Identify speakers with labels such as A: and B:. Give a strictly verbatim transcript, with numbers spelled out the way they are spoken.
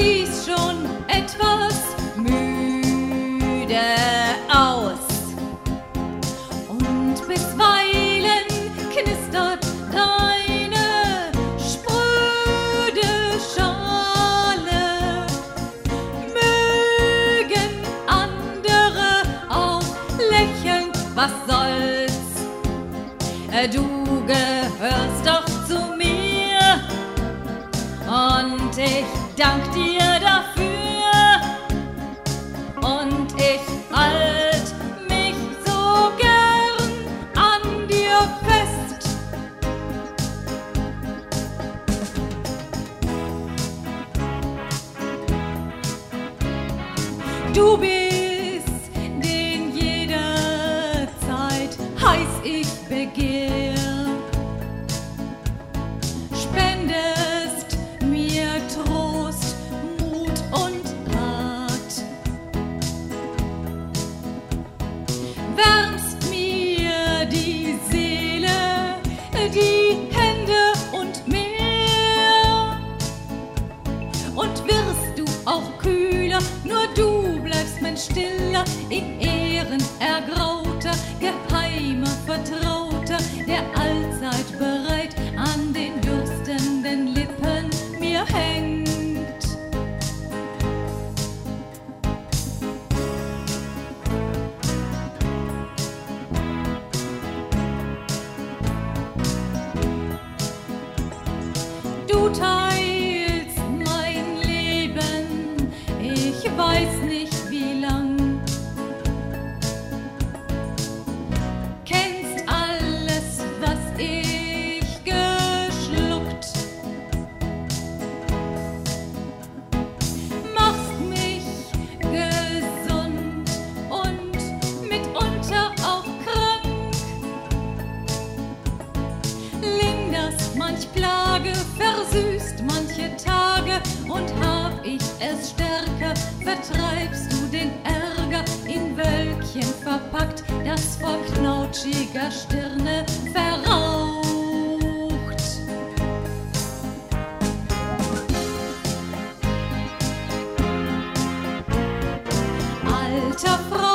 A: siehst schon etwas müde aus. Und bisweilen knistert deine spröde Schale. Mögen andere auch lächeln, was soll's? Du gehörst doch zu mir und ich dank dir dafür und ich halt mich so gern an dir fest. Du bist, den jederzeit heiß ich begehr, spendest mir Trost, Mut und Rat, wärmst mir die Seele, die Hände und mehr. Und wirst du auch kühler, nur du bleibst mein stiller, in Ehren ergrauter, geheimer Vertrauter, der allzeit bereit an den dürstenden Lippen mir hängt. Du teilst mein Leben, ich weiß nicht wie lang. Kennst alles, was ich geschluckt. Machst mich gesund und mitunter auch krank. Linderst manch Plage, versüßt manche Tage, und hab ich es stärker, vertreibst du den Ärger in Wölkchen verpackt, das vor knautschiger Stirne verraucht. Alter Freund,